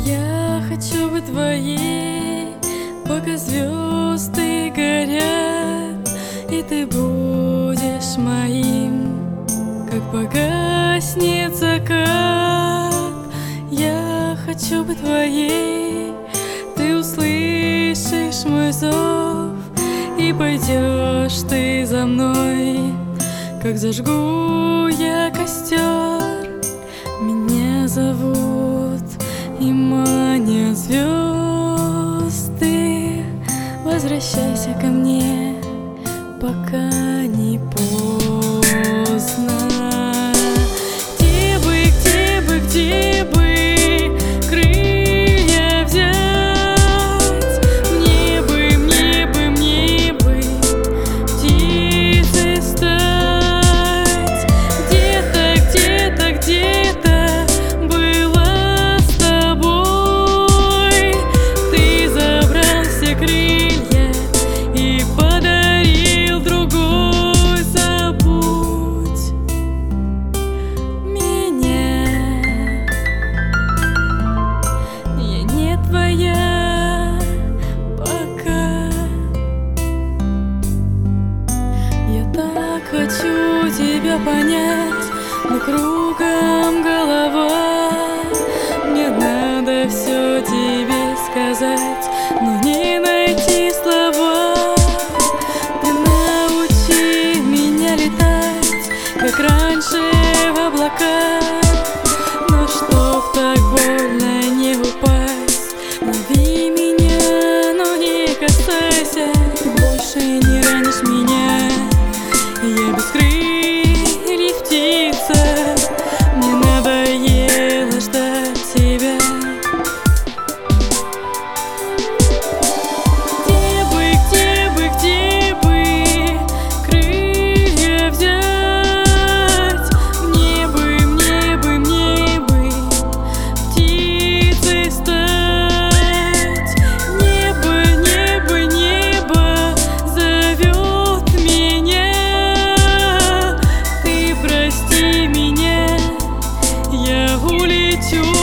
Я хочу быть твоей, пока звезды горят, и ты будешь моим, как погаснет закат. Я хочу быть твоей, ты услышишь мой зов, и пойдешь ты за мной, как зажгу я костер. Меня зовут и манят звезды. Возвращайся ко мне, пока не поздно. Где бы крылья взять? Мне бы птицей стать. Где-то была с тобой. Ты забрал все крылья и подарил другой. Забудь меня, я не твоя пока. Я так хочу тебя понять, но кругом голова. Мне надо все тебе сказать, но не найти слова. Ты научи меня летать, как раньше в облаках. Но чтоб так больно не упасть, лови меня, но не касайся. Ты больше не ранишь меня, я без крыльев птица. Мне надоело ждать тебя. Где бы крылья взять? Мне бы птицей стать. Небо зовет меня. Ты прости меня, я улечу.